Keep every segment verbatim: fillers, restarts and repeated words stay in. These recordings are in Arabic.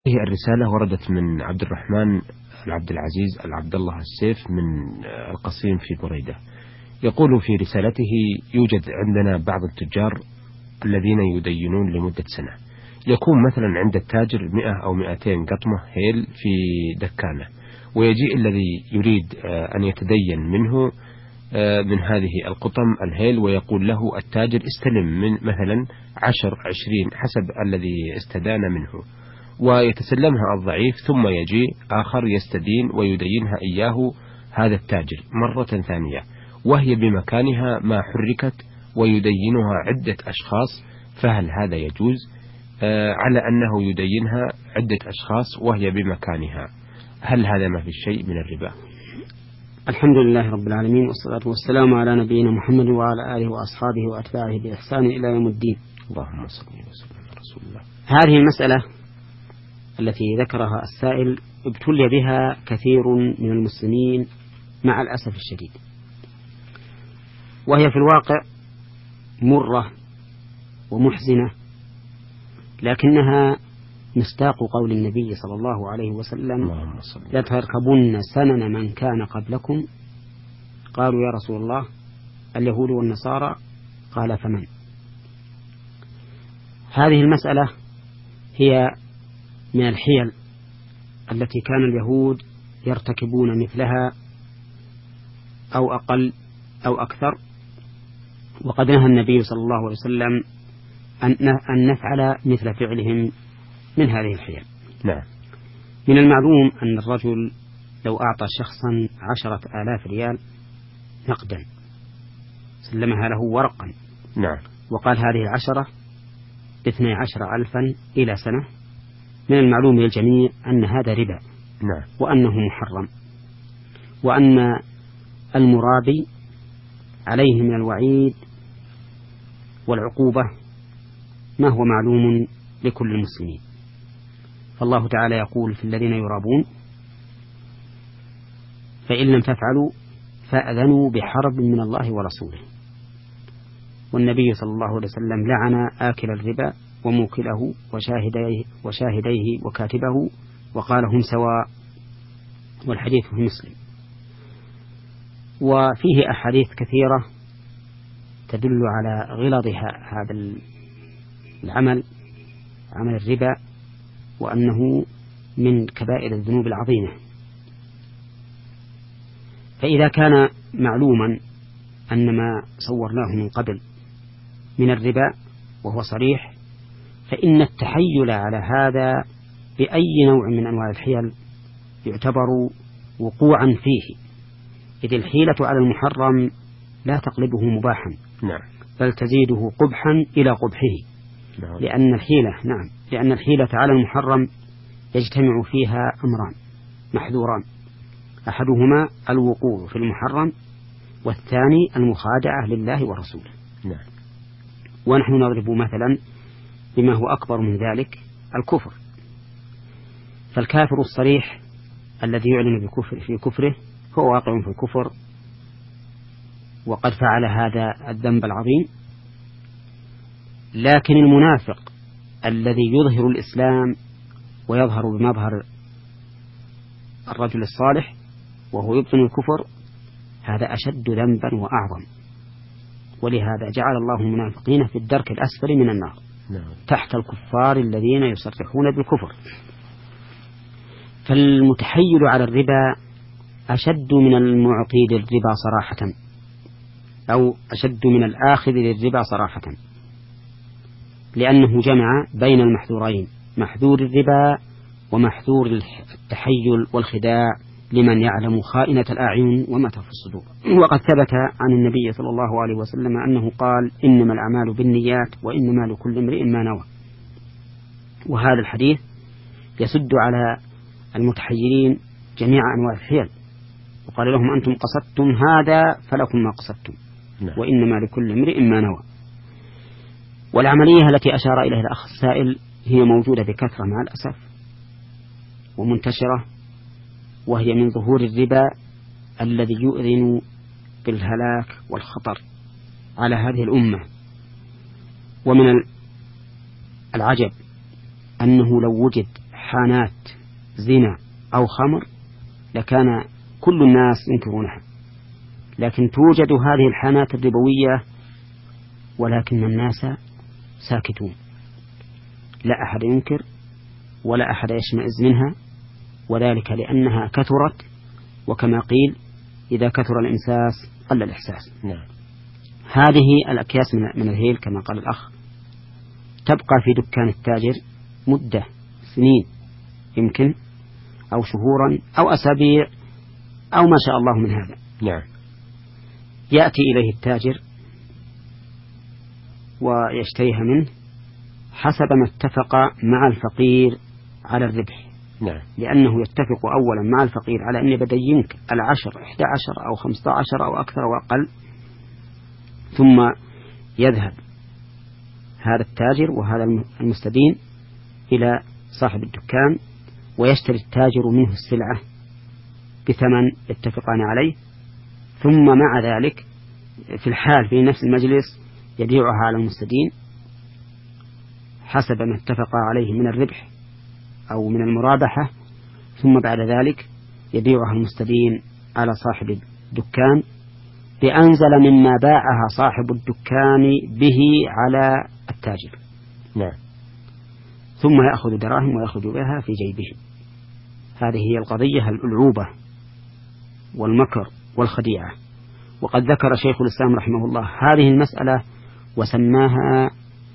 الرسالة وردت من عبد الرحمن العبد العزيز العبد الله السيف من القصيم في بريدة. يقول في رسالته: يوجد عندنا بعض التجار الذين يدينون لمدة سنة، يكون مثلا عند التاجر مئة أو مئتين قطمة هيل في دكانة، ويجيء الذي يريد أن يتدين منه من هذه القطم الهيل ويقول له التاجر: استلم من مثلا عشر عشرين حسب الذي استدان منه، ويتسلمها الضعيف، ثم يجي آخر يستدين ويدينها إياه هذا التاجر مرة ثانية وهي بمكانها ما حركت، ويدينها عدة أشخاص. فهل هذا يجوز؟ آه على أنه يدينها عدة أشخاص وهي بمكانها، هل هذا ما في شيء من الربا؟ الحمد لله رب العالمين، والصلاة والسلام على نبينا محمد وعلى آله وأصحابه وأتباعه بإحسان إلى يوم الدين. اللهم صل وسلم على رسول الله. هذه المسألة التي ذكرها السائل ابتلي بها كثير من المسلمين مع الأسف الشديد، وهي في الواقع مرة ومحزنة، لكنها مصداق قول النبي صلى الله عليه وسلم: لتركبن سنن من كان قبلكم. قالوا: يا رسول الله، اليهود والنصارى؟ قال: فمن؟ هذه المسألة هي من الحيل التي كان اليهود يرتكبون مثلها أو أقل أو أكثر، وقد نهى النبي صلى الله عليه وسلم أن نفعل مثل فعلهم من هذه الحيل. نعم. من المعلوم أن الرجل لو أعطى شخصا عشرة آلاف ريال نقدا، سلمها له ورقا، نعم، وقال: هذه العشرة باثني عشر ألفا إلى سنة، من المعلوم للجميع أن هذا ربا، نعم، وأنه محرم، وأن المرابي عليه من الوعيد والعقوبة ما هو معلوم لكل المسلمين. فالله تعالى يقول في الذين يرابون: فإن لم تفعلوا فأذنوا بحرب من الله ورسوله. والنبي صلى الله عليه وسلم لعن آكل الربا وموكله وشاهديه, وشاهديه وكاتبه، وقال: هم سواء. والحديث في مسلم. وفيه أحاديث كثيرة تدل على غلظ هذا العمل، عمل الربا، وأنه من كبائر الذنوب العظيمة. فإذا كان معلوما أن ما صورناه من قبل من الربا وهو صريح، فإن التحيل على هذا بأي نوع من أنواع الحيل يعتبر وقوعا فيه، إذ الحيلة على المحرم لا تقلبه مباحا، نعم، بل تزيده قبحا إلى قبحه. نعم. لأن الحيلة نعم لأن الحيلة على المحرم يجتمع فيها أمران محذوران: أحدهما الوقوع في المحرم، والثاني المخادعة لله ورسوله. نعم. ونحن نضرب مثلا بما هو أكبر من ذلك: الكفر. فالكافر الصريح الذي يعلن بكفر في كفره هو واقع في الكفر وقد فعل هذا الذنب العظيم. لكن المنافق الذي يظهر الإسلام ويظهر بمظهر الرجل الصالح وهو يبطن الكفر، هذا أشد ذنبا وأعظم. ولهذا جعل الله المنافقين في الدرك الأسفل من النار، تحت الكفار الذين يصرحون بالكفر. فالمتحيل على الربا أشد من المعطي للربا صراحة، أو أشد من الآخذ للربا صراحة، لأنه جمع بين المحذورين: محذور الربا ومحذور التحيل والخداع لمن يعلم خائنة الأعين وما تخفي الصدور. وقد ثبت عن النبي صلى الله عليه وسلم أنه قال: إنما الأعمال بالنيات وإنما لكل امرئ ما نوى. وهذا الحديث يسد على المتحيلين جميع أنواع الحيل، وقال لهم: أنتم قصدتم هذا فلكم ما قصدتم، وإنما لكل امرئ ما نوى. والعملية التي أشار إليها الأخ السائل هي موجودة بكثرة مع الأسف ومنتشرة، وهي من ظهور الربا الذي يؤذن بالهلاك والخطر على هذه الأمة. ومن العجب أنه لو وجد حانات زنا أو خمر لكان كل الناس ينكرونها، لكن توجد هذه الحانات الربوية ولكن الناس ساكتون، لا أحد ينكر ولا أحد يشمئز منها، وذلك لأنها كثرت، وكما قيل إذا كثر الإمساس قل الإحساس. نعم. هذه الأكياس من الهيل كما قال الأخ تبقى في دكان التاجر مدة سنين يمكن، أو شهورا أو أسابيع أو ما شاء الله من هذا. نعم. يأتي إليه التاجر ويشتريها منه حسب ما اتفق مع الفقير على الربح. نعم. لأنه يتفق أولا مع الفقير على أن بدأ ينك العشر إحدى عشر أو خمسة عشر أو أكثر أو أقل، ثم يذهب هذا التاجر وهذا المستدين إلى صاحب الدكان ويشتري التاجر منه السلعة بثمن يتفقان عليه، ثم مع ذلك في الحال في نفس المجلس يبيعها على المستدين حسب ما اتفق عليه من الربح أو من المرابحة، ثم بعد ذلك يبيعها المستدين على صاحب الدكان بأنزل مما باعها صاحب الدكان به على التاجر. نعم. ثم يأخذ دراهم ويخرج بها في جيبه. هذه هي القضية الألعوبة والمكر والخديعة. وقد ذكر شيخ الإسلام رحمه الله هذه المسألة وسماها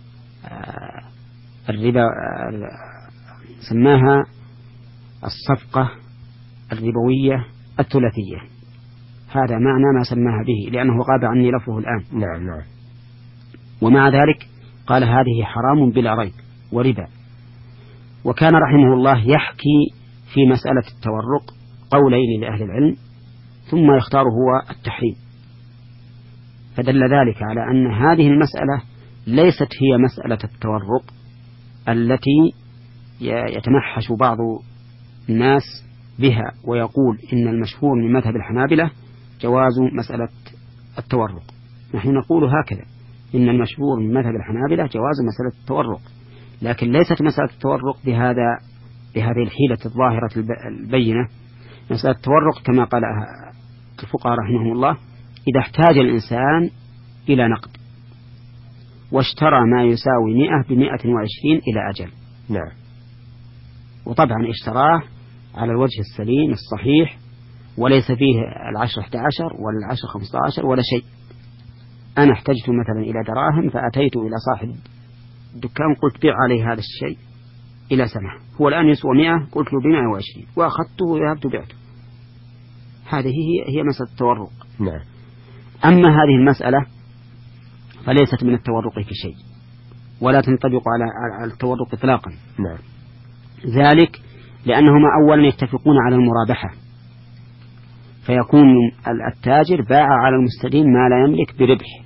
الربا، سماها الصفقة الربوية الثلاثية. هذا معنى ما سماها به لأنه غاب عني لفظه الآن. نعم نعم. ومع ذلك قال هذه حرام بلا ريب وربا. وكان رحمه الله يحكي في مسألة التورق قولين لأهل العلم ثم يختار هو التحريم، فدل ذلك على أن هذه المسألة ليست هي مسألة التورق التي يتمحش بعض الناس بها ويقول إن المشهور من مذهب الحنابلة جواز مسألة التورق. نحن نقول هكذا، إن المشهور من مذهب الحنابلة جواز مسألة التورق، لكن ليست مسألة التورق بهذا بهذه الحيلة الظاهرة البينة. مسألة التورق كما قال الفقهاء رحمهم الله إذا احتاج الإنسان إلى نقد واشترى ما يساوي مئة بمئة وعشرين إلى أجل. نعم. وطبعا اشتراه على الوجه السليم الصحيح وليس فيه العشر احدى عشر ولا العشر خمسة عشر ولا شيء. أنا احتجت مثلا إلى دراهم فأتيت إلى صاحب الدكان قلت بيع عليه هذا الشيء إلى سنة، هو الآن يسوى مئة، قلت له بمئة وعشرين وأخذته وذهبت بعته. هذه هي هي مسألة التورق. نعم. أما هذه المسألة فليست من التورق في شيء ولا تنطبق على التورق إطلاقا. نعم. ذلك لأنهما أولا يتفقون على المرابحة، فيكون التاجر باع على المستدين ما لا يملك بربح،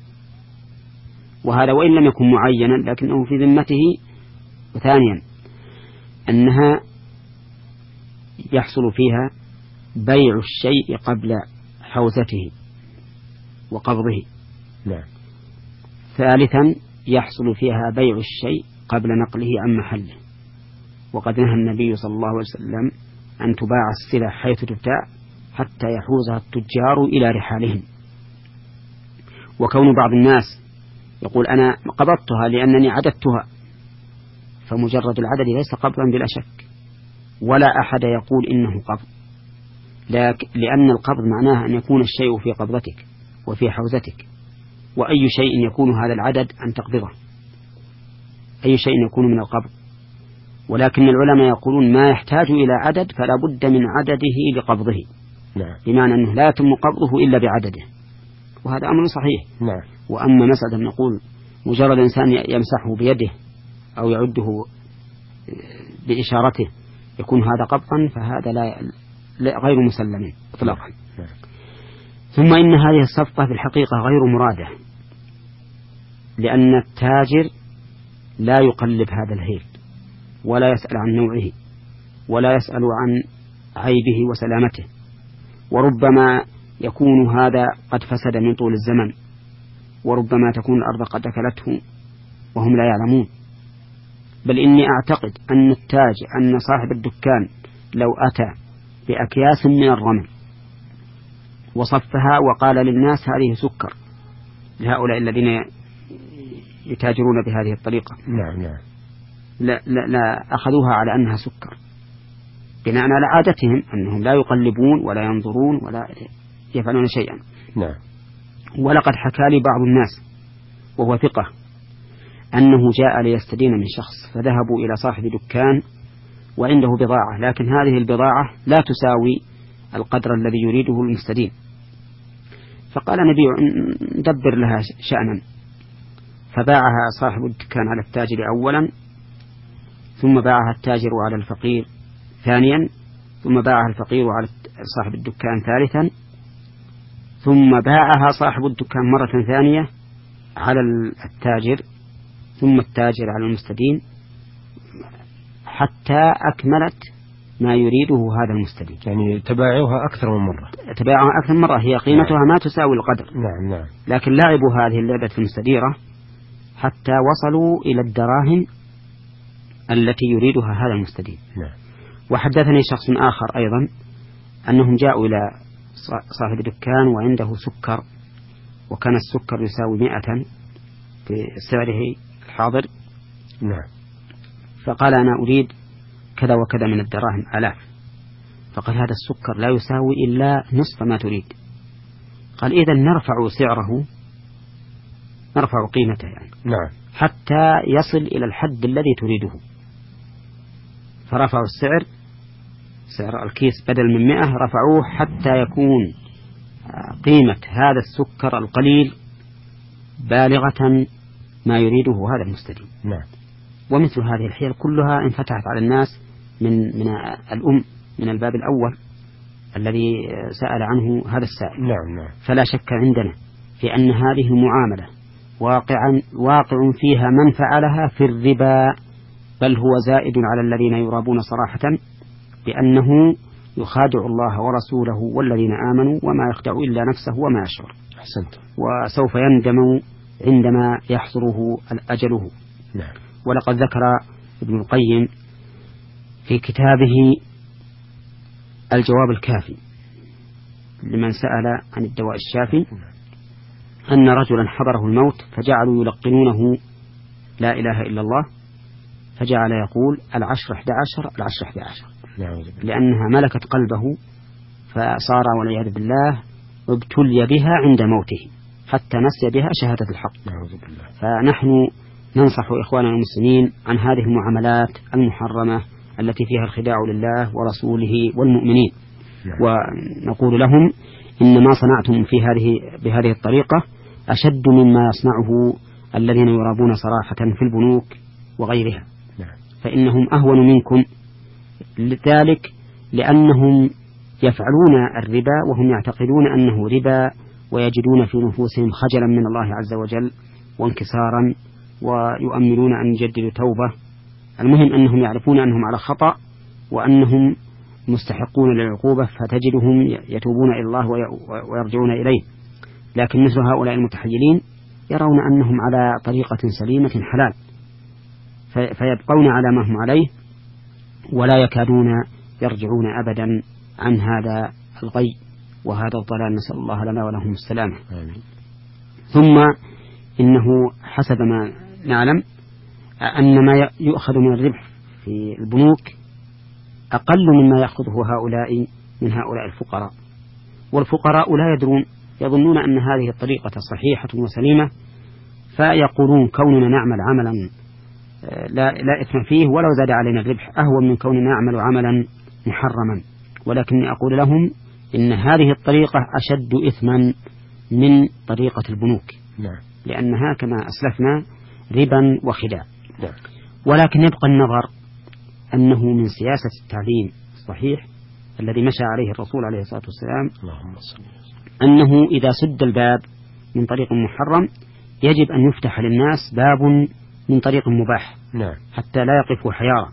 وهذا وإن لم يكن معينا لكنه في ذمته. وثانيا أنها يحصل فيها بيع الشيء قبل حوزته وقبضه. نعم. ثالثا يحصل فيها بيع الشيء قبل نقله عن محله، وقد نهى النبي صلى الله عليه وسلم أن تباع السلع حيث تبتاع حتى يحوزها التجار إلى رحالهم. وكون بعض الناس يقول أنا قبضتها لأنني عددتها، فمجرد العدد ليس قبضا بلا شك، ولا أحد يقول إنه قبض، لأن القبض معناه أن يكون الشيء في قبضتك وفي حوزتك، وأي شيء يكون هذا العدد أن تقبضه، أي شيء يكون من القبض. ولكن العلماء يقولون ما يحتاج إلى عدد فلا بد من عدده لقبضه. نعم. بمعنى أنه لا يتم قبضه إلا بعدده، وهذا أمر صحيح. نعم. وأما مسألة نقول مجرد إنسان يمسحه بيده أو يعده بإشارته يكون هذا قبضا، فهذا لا غير مسلم إطلاقا. نعم. ثم إن هذه الصفقة في الحقيقة غير مرادة، لأن التاجر لا يقلب هذا الهيل ولا يسأل عن نوعه ولا يسأل عن عيبه وسلامته، وربما يكون هذا قد فسد من طول الزمن، وربما تكون الأرض قد أكلته وهم لا يعلمون. بل إني أعتقد أن التاج أن صاحب الدكان لو أتى بأكياس من الرمل وصفها وقال للناس هذه سكر لهؤلاء الذين يتاجرون بهذه الطريقة، نعم نعم لا, لا, لا أخذوها على أنها سكر بناء على عادتهم أنهم لا يقلبون ولا ينظرون ولا يفعلون شيئا. نعم. ولقد حكى لي بعض الناس وهو ثقة أنه جاء ليستدين من شخص فذهبوا إلى صاحب دكان وعنده بضاعة، لكن هذه البضاعة لا تساوي القدر الذي يريده المستدين، فقال نبيع ندبر لها شأنا، فباعها صاحب الدكان على التاجر أولا، ثم باعها التاجر على الفقير ثانيا، ثم باعها الفقير على صاحب الدكان ثالثا، ثم باعها صاحب الدكان مرة ثانية على التاجر، ثم التاجر على المستدين، حتى أكملت ما يريده هذا المستدين. يعني تباعوها أكثر من مرة. تباعوها أكثر من مرة، هي قيمتها نعم. ما تساوي القدر. نعم نعم. لكن لعبوا هذه اللعبة المستديرة حتى وصلوا إلى الدراهم التي يريدها هذا المستدين. نعم. وحدثني شخص آخر أيضا أنهم جاءوا إلى صاحب الدكان وعنده سكر، وكان السكر يساوي مئة بسعره الحاضر. نعم. فقال أنا أريد كذا وكذا من الدراهم آلاف، فقال هذا السكر لا يساوي إلا نصف ما تريد. قال إذا نرفع سعره، نرفع قيمته يعني. نعم. حتى يصل إلى الحد الذي تريده. فرفعوا السعر، سعر الكيس بدل من مئة رفعوه حتى يكون قيمة هذا السكر القليل بالغة ما يريده هذا المستدين. نعم. ومثل هذه الحيل كلها انفتحت على الناس من من الأم من الباب الأول الذي سأل عنه هذا السائل. نعم نعم. فلا شك عندنا في أن هذه المعاملة واقعا واقع فيها من فعلها في الربا، بل هو زائد على الذين يرابون صراحة، بأنه يخادع الله ورسوله والذين آمنوا وما يخدع إلا نفسه وما يشعر. أحسنت. وسوف يندم عندما يحضره أجله. نعم. ولقد ذكر ابن القيم في كتابه الجواب الكافي لمن سأل عن الدواء الشافي أن رجلا حضره الموت فجعلوا يلقنونه لا إله إلا الله، فجعل يقول العشر احدى عشر العشر احدى عشر، لأنها ملكت قلبه فصار والعياذ بالله ابتلي بها عند موته حتى نسي بها شهادة الحق. فنحن ننصح إخواننا المسلمين عن هذه المعاملات المحرمة التي فيها الخداع لله ورسوله والمؤمنين. ونقول لهم إن ما صنعتم في هذه بهذه الطريقة أشد مما يصنعه الذين يرابون صراحة في البنوك وغيرها، فإنهم أهون منكم، لذلك لأنهم يفعلون الربا وهم يعتقدون أنه ربا، ويجدون في نفوسهم خجلا من الله عز وجل وانكسارا، ويؤملون أن يجددوا توبة. المهم أنهم يعرفون أنهم على خطأ وأنهم مستحقون للعقوبة، فتجدهم يتوبون إلى الله ويرجعون إليه. لكن مثل هؤلاء المتحيلين يرون أنهم على طريقة سليمة حلال، فيبقون على ما هم عليه ولا يكادون يرجعون أبدا عن هذا الغي وهذا الضلال، نسأل الله لنا ولهم السلامة. ثم إنه حسب ما نعلم أن ما يؤخذ من الربح في البنوك أقل مما يأخذه هؤلاء من هؤلاء الفقراء، والفقراء لا يدرون، يظنون أن هذه الطريقة صحيحة وسليمة، فيقولون كوننا نعمل عملا لا, لا إثم فيه ولو زاد علينا الربح أهون من كوننا نعمل عملا محرما. ولكني أقول لهم إن هذه الطريقة أشد إثما من طريقة البنوك، لأنها كما أسلفنا ربا وخداع. ولكن يبقى النظر أنه من سياسة التعليم الصحيح الذي مشى عليه الرسول عليه الصلاة والسلام أنه إذا سد الباب من طريق محرم يجب أن يفتح للناس باب من طريق مباح حتى لا يقفوا حيارى.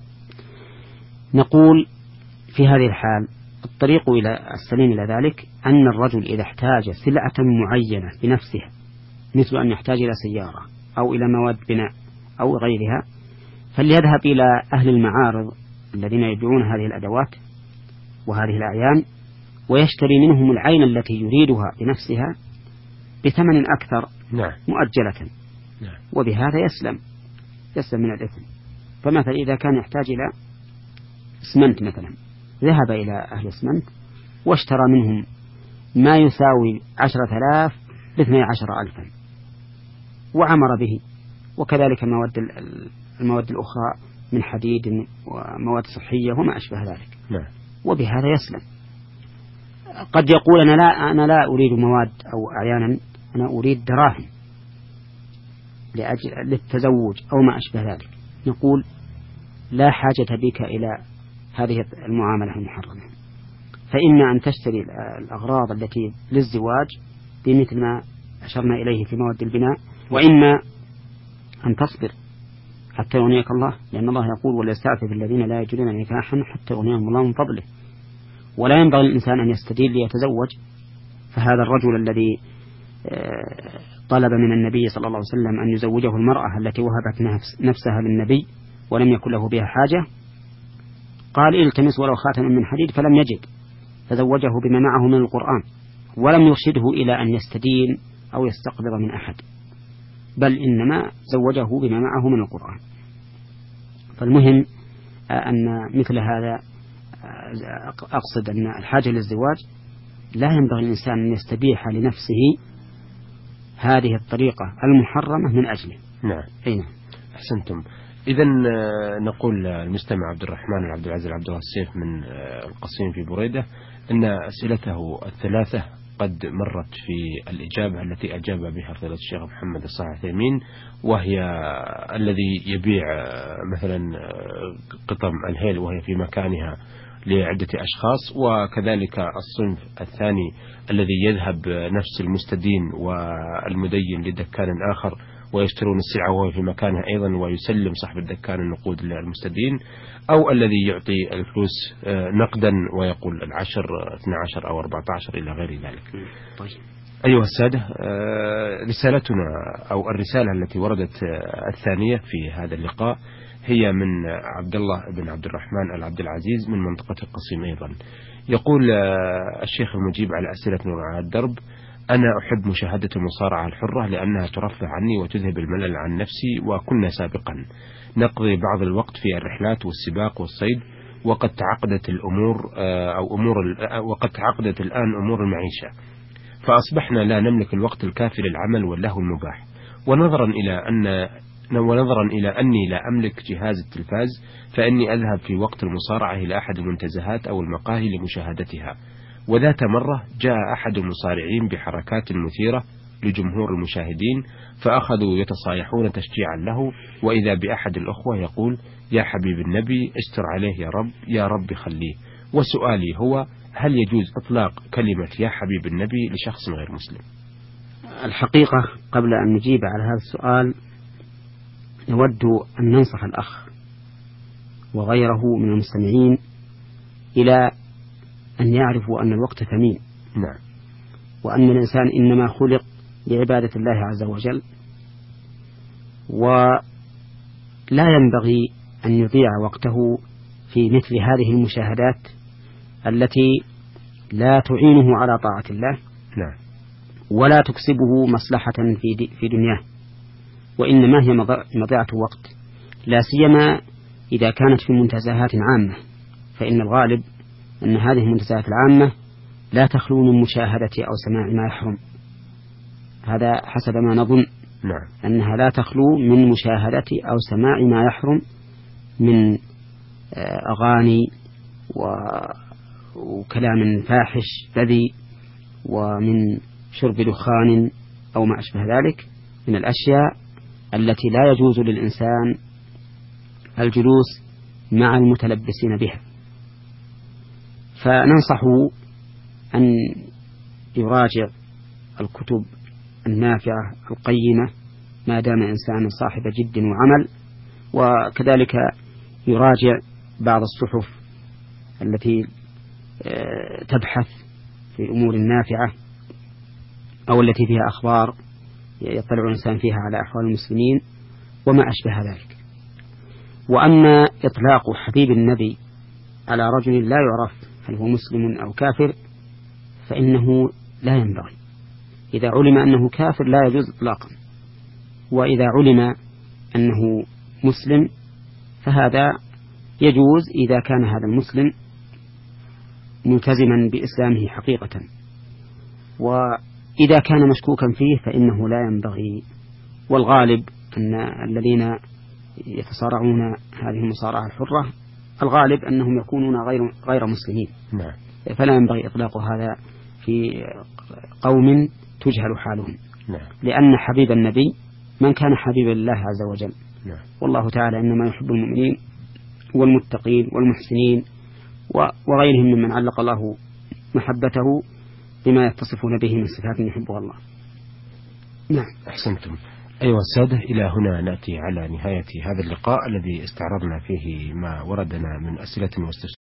نقول في هذه الحال الطريق إلى السليم إلى ذلك أن الرجل إذا احتاج سلعة معينة بنفسها، مثل أن يحتاج إلى سيارة أو إلى مواد بناء أو غيرها، فليذهب إلى أهل المعارض الذين يبيعون هذه الأدوات وهذه الأعيان ويشتري منهم العين التي يريدها بنفسها بثمن أكثر نعم. مؤجلة نعم. وبهذا يسلم يسلم من الإثم. فمثلا إذا كان يحتاج إلى اسمنت مثلا ذهب إلى أهل اسمنت واشترى منهم ما يساوي عشرة آلاف باثني عشر ألفا وعمر به، وكذلك المواد المواد الأخرى من حديد ومواد صحية وما أشبه ذلك. نعم. وبهذا يسلم. قد يقول أنا لا أنا لا أريد مواد أو أعيانا، أنا أريد دراهم لأجل للتزوج أو ما أشبه ذلك، نقول لا حاجة بك إلى هذه المعاملة المحرمة، فإما أن تشتري الأغراض التي للزواج بمثل ما أشرنا إليه في مواد البناء، وإما أن تصبر حتى يغنيك الله، لأن الله يقول وليستعفف الذين لا يجدون نكاحا حتى يغنيهم الله من فضله. ولا ينبغي الإنسان أن يستدين ليتزوج. فهذا الرجل الذي طلب من النبي صلى الله عليه وسلم أن يزوجه المرأة التي وهبت نفس نفسها للنبي ولم يكن له بها حاجة، قال التمس ولو خاتما من حديد فلم يجد، فزوجه بما معه من القرآن، ولم يرشده إلى أن يستدين أو يستقبض من أحد، بل إنما زوجه بما معه من القرآن. فالمهم أن مثل هذا، أقصد أن الحاجة للزواج لا ينبغي الإنسان أن يستبيح لنفسه هذه الطريقة المحرمة من أجله. نعم. أين أحسنتم. إذن نقول المستمع عبد الرحمن العبد العزيز العبد الله السيف من القصيم في بريدة أن أسئلته الثلاثة قد مرت في الإجابة التي أجاب بها فضيلة الشيخ محمد الصالح العثيمين، وهي الذي يبيع مثلا قطم الهيل وهي في مكانها لعدة أشخاص، وكذلك الصنف الثاني الذي يذهب نفس المستدين والمدين لدكان آخر ويشترون السلعة وهو في مكانها أيضا ويسلم صاحب الدكان النقود للمستدين، أو الذي يعطي الفلوس نقدا ويقول العشر اثنى عشر أو أربعة عشر إلى غير ذلك. طيب. أيها السادة، رسالتنا أو الرسالة التي وردت الثانية في هذا اللقاء هي من عبد الله بن عبد الرحمن العبد العزيز من منطقة القصيم أيضا. يقول الشيخ المجيب على أسئلة على الدرب: أنا أحب مشاهدة المصارعة الحرة لأنها ترفع عني وتذهب الملل عن نفسي، وكنا سابقا نقضي بعض الوقت في الرحلات والسباق والصيد، وقد تعقدت الأمور أو أمور وقد تعقدت الآن أمور المعيشة، فأصبحنا لا نملك الوقت الكافي للعمل واللهو المباح، ونظرا إلى أن ونظرا إلى أني لا أملك جهاز التلفاز، فإني أذهب في وقت المصارعة إلى أحد المنتزهات أو المقاهي لمشاهدتها. وذات مرة جاء أحد المصارعين بحركات مثيرة لجمهور المشاهدين، فأخذوا يتصايحون تشجيعا له، وإذا بأحد الأخوة يقول: يا حبيب النبي استر عليه يا رب، يا رب خليه. وسؤالي هو: هل يجوز إطلاق كلمة يا حبيب النبي لشخص غير مسلم؟ الحقيقة قبل أن نجيب على هذا السؤال نود أن ننصح الأخ وغيره من المستمعين إلى أن يعرفوا أن الوقت ثمين. نعم. وأن الإنسان إنما خلق لعبادة الله عز وجل، ولا ينبغي أن يضيع وقته في مثل هذه المشاهدات التي لا تعينه على طاعة الله. نعم. ولا تكسبه مصلحة في في دنياه، وإنما هي مضيعة وقت، لا سيما إذا كانت في منتزهات عامة، فإن الغالب أن هذه المنتزهات العامة لا تخلو من مشاهدة أو سماع ما يحرم. هذا حسب ما نظن. نعم. أنها لا تخلو من مشاهدة أو سماع ما يحرم من أغاني وكلام فاحش بذيء، ومن شرب دخان أو ما أشبه ذلك من الأشياء التي لا يجوز للإنسان الجلوس مع المتلبسين بها. فننصحه أن يراجع الكتب النافعة القيمة ما دام إنسان صاحب جد وعمل، وكذلك يراجع بعض الصحف التي تبحث في أمور نافعة أو التي فيها أخبار يطلع الإنسان فيها على أحوال المسلمين وما أشبه ذلك. وأما إطلاق حبيب النبي على رجل لا يعرف هل هو مسلم أو كافر فإنه لا ينبغي. إذا علم أنه كافر لا يجوز إطلاقا، وإذا علم أنه مسلم فهذا يجوز إذا كان هذا المسلم ملتزما بإسلامه حقيقة، وإذا كان مشكوكا فيه فإنه لا ينبغي. والغالب أن الذين يتصارعون هذه المصارعة الحرة الغالب أنهم يكونون غير غير مسلمين. نعم. فلا ينبغي إطلاق هذا في قوم تجهل حالهم. نعم. لأن حبيب النبي من كان حبيبا لله عز وجل. نعم. والله تعالى إنما يحب المؤمنين والمتقين والمحسنين وغيرهم ممن علق الله محبته بما يتصفون به من صفات يحبها الله. نعم. أحسنتم. أيها السادة، إلى هنا نأتي على نهاية هذا اللقاء الذي استعرضنا فيه ما وردنا من أسئلة واستفسارات.